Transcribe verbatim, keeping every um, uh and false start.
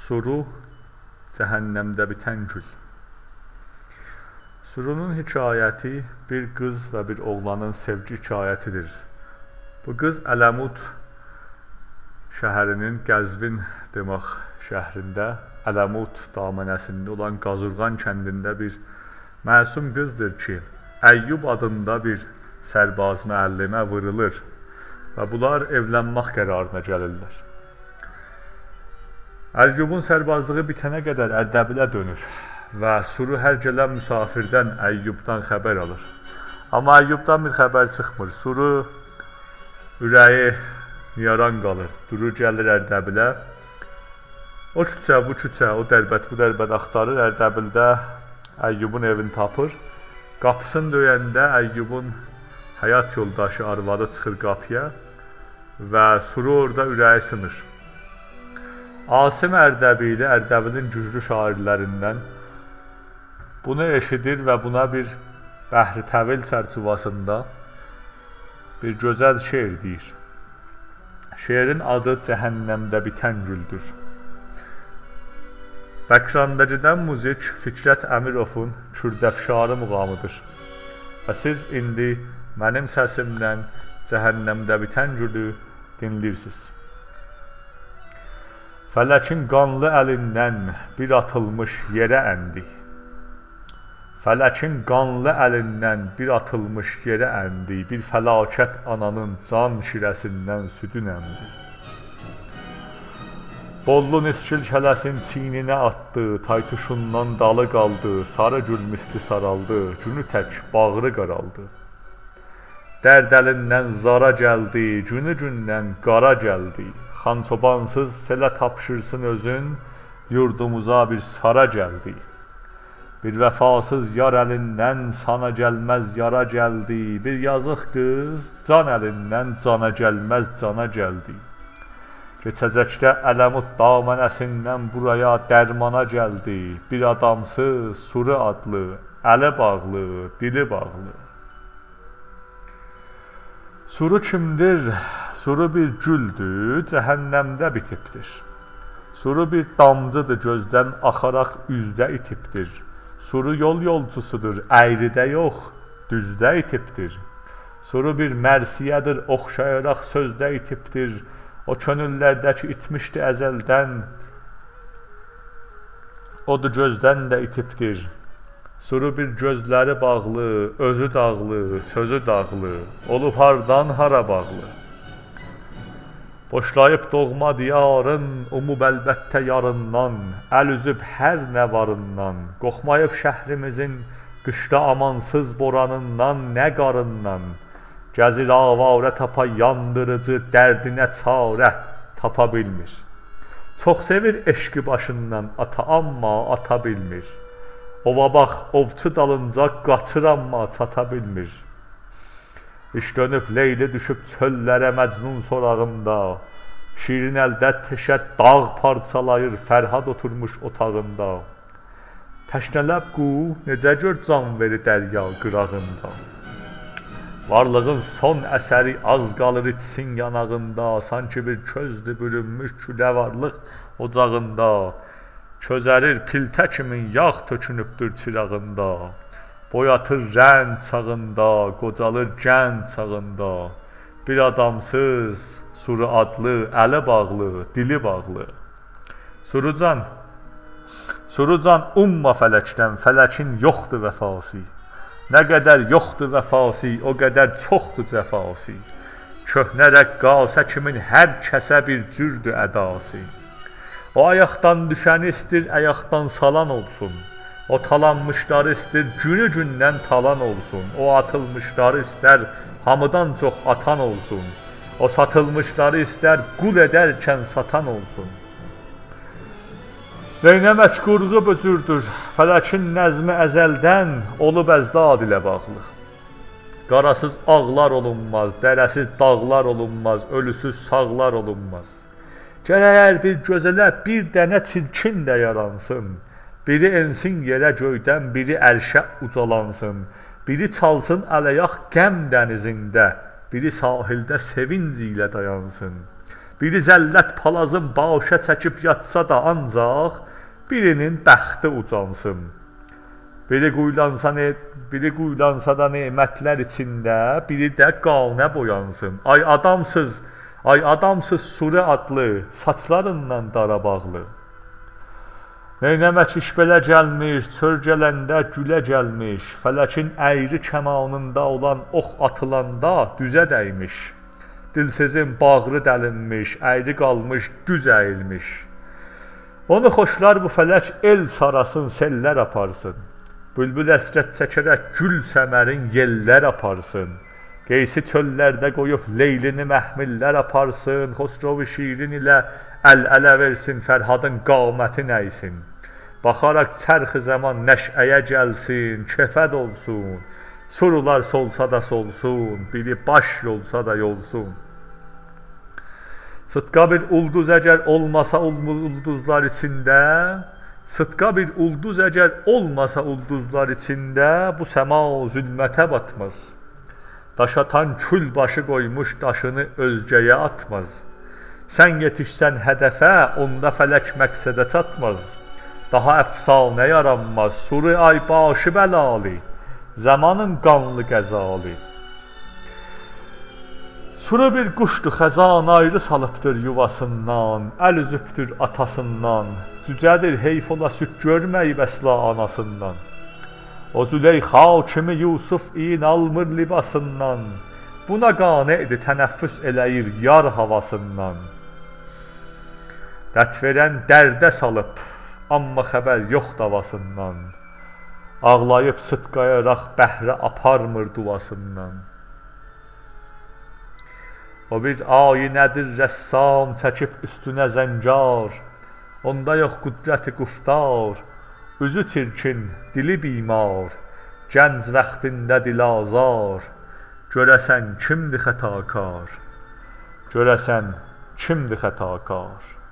Suru cəhənnəmdə bitən gül. Surunun hekayəti bir qız və bir oğlanın sevgi hekayətidir. Bu qız Ələmud şəhərinin Qəzvin demək şəhrində, Ələmud damanəsində olan Qazurğan kəndində bir məsum qızdır ki, Əyyub adında bir sərbaz müəllimə vurulur və bunlar evlənmək qərarına gəlirlər. Əyyubun sərbazlığı bitənə qədər Ərdəbilə dönür və Suru hər gələn müsafirdən Əyyubdan xəbər alır. Amma Əyyubdan bir xəbər çıxmır. Suru ürəyi niyaran qalır, durur gəlir Ərdəbilə. O küçə, bu küçə, o dərbət, bu dərbət axtarır. Ərdəbildə Əyyubun evini tapır. Qapısını döyəndə Əyyubun həyat yoldaşı arvadı çıxır qapıya və Suru orada ürəyi sınır. Asim Ərdəbili, Ərdəbilin güclü şairlərindən bunu eşidir və buna bir Bəhri Təvil çərçivəsində bir gözəl şeir deyir. Şeirin adı Cəhənnəmdə bitən güldür. Bəkrandəcidən muzik Fikrət Əmirovun Kürdəfşarı muğamıdır. Və siz indi mənim səsimlə Cəhənnəmdə bitən gülü dinləyirsiniz. Fələkin qanlı əlindən bir atılmış yerə əndi. Fələkin qanlı əlindən bir atılmış yerə əndi. Bir fəlakət ananın can şirəsindən südün əmdi. Bollu niskil kələsin çiyninə atdı, taytuşundan dalı qaldı, sarı gül misli saraldı, günü tək bağrı qaraldı. Dərd əlindən zara gəldi, günü gündən qara gəldi. Xan çobansız selə tapşırsın özün, yurdumuza bir sara gəldi. Bir vəfasız yar əlindən sana gəlməz yara gəldi. Bir yazıq qız can əlindən cana gəlməz cana gəldi. Keçəcəkdə Ələmud damanəsindən buraya dərmana gəldi. Bir adamsız Suru adlı, əli bağlı, dili bağlı. Suru kimdir? Suru bir güldür, cəhənnəmdə bitibdir. Suru bir damcıdır, gözdən axaraq üzdə itibdir. Suru yol yolcusudur, əyridə yox, düzdə itibdir. Suru bir mərsiyədir, oxşayaraq sözdə itibdir. O könüllərdəki itmişdi əzəldən, odur gözdən də itibdir. Suru bir gözləri bağlı, özü dağlı, sözü dağlı, olub hardan hara bağlı. Boşlayıb doğma diyarın, umub əlbəttə yarından, əl üzüb hər nə varından, qoxmayıb şəhrimizin qışda amansız boranından, nə qarından, gəzir avarə tapa yandırıcı, dərdinə çarə tapa bilmir. Çox sevir eşqi başından ata, amma ata bilmir. Ova bax, ovçu dalınca qaçır, amma çata bilmir. İş dönüb Leyli düşüb çöllərə Məcnun sorağında. Şirin əldə teşət dağ parçalayır, Fərhad oturmuş otağında. Təşnələb qu, necə gör can veri dərya qırağında. Varlığın son əsəri az qalır içsin yanağında. Sanki bir közdür bürünmüş külə varlıq ocağında. Közərir piltə kimin yağ tökünübdür çırağında. Boyatır rənd çağında, qocalır gənd çağında. Bir adamsız, Suru adlı, əli bağlı, dili bağlı. Surucan, Surucan umma fələkdən, fələkin yoxdur vəfası. Nə qədər yoxdur vəfası, o qədər çoxdur cəfası. Köhnə rəqqasə kimin hər kəsə bir cürdür ədası. O ayaqdan düşəni istir, ayaqdan salan olsun. O talanmışları istir, günü gündən talan olsun. O atılmışları istər, hamıdan çox atan olsun. O satılmışları istər, qul edərkən satan olsun. Neynəmək qurğu bücürdür, fələkin nəzmi əzəldən olub əzdad ilə bağlı. Qarasız ağlar olunmaz, dərəsiz dağlar olunmaz, ölüsüz sağlar olunmaz. Gərək hər bir gözələ bir dənə çirkin də yaransın. Biri ensin yerə göydən, biri ərşə ucalansın. Biri çalsın ələyaq qəm dənizində, biri sahildə sevinc ilə dayansın. Biri zəllət palazın başa çəkib yatsa da ancaq birinin bəxti ucansın. Biri quyulansa, biri quyulansa da nemətlər içində, biri də qanə boyansın. Ay adamsız, ay adamsız Suri adlı, saçlarından dara bağlı. Neynəmək iş belə gəlmiş, çör gələndə gülə gəlmiş, fələkin əyri kəmanında olan ox atılanda düzə dəymiş. Dilsizin bağrı dəlinmiş, əyri qalmış, düz əyilmiş. Onu xoşlar bu fələk el sarasın, sellər aparsın. Bülbül əsrət çəkərək gül səmərin yellər aparsın. Qeysi çöllərdə qoyub leylini məhmillər aparsın. Xosrovu şirin ilə əl-ələ versin, Fərhadın qaməti nəysin. Baxaraq çərxi zaman nəşəyə gəlsin, kefəd olsun. Surular solsa da solsun, biri baş yolsa da yolsun. Sıdqa bir ulduz əgər olmasa ulduzlar içində, Sıdqa bir ulduz əgər olmasa ulduzlar içində, bu səma zülmətə batmaz. Daşatan kül başı qoymuş daşını özgəyə atmaz. Sən yetişsən hədəfə, onda fələk məqsədə çatmaz. Daha əfsanə yaranmaz, Suri ay başı bəlalı, zamanın qanlı qəzalı. Suri bir quşdur, xəzan ayrı salıbdır yuvasından, əl üzübdür atasından, cücədir heyf ola süt görməyib əsla anasından. O Züleyxa kimi Yusuf in almır libasından, buna qane idi tənəffüs eləyir yar havasından. Dət verən dərdə salıb, amma xəbər yox davasından, ağlayıb sıdqayaraq bəhrə aparmır duvasından. O bir ayinədir rəssam çəkib üstünə zəncar, onda yox qüdrəti quftar, üzü çirkin, dili bimar, gənc vaxtində dilazar, görəsən kimdir xətakar, görəsən kimdir xətakar.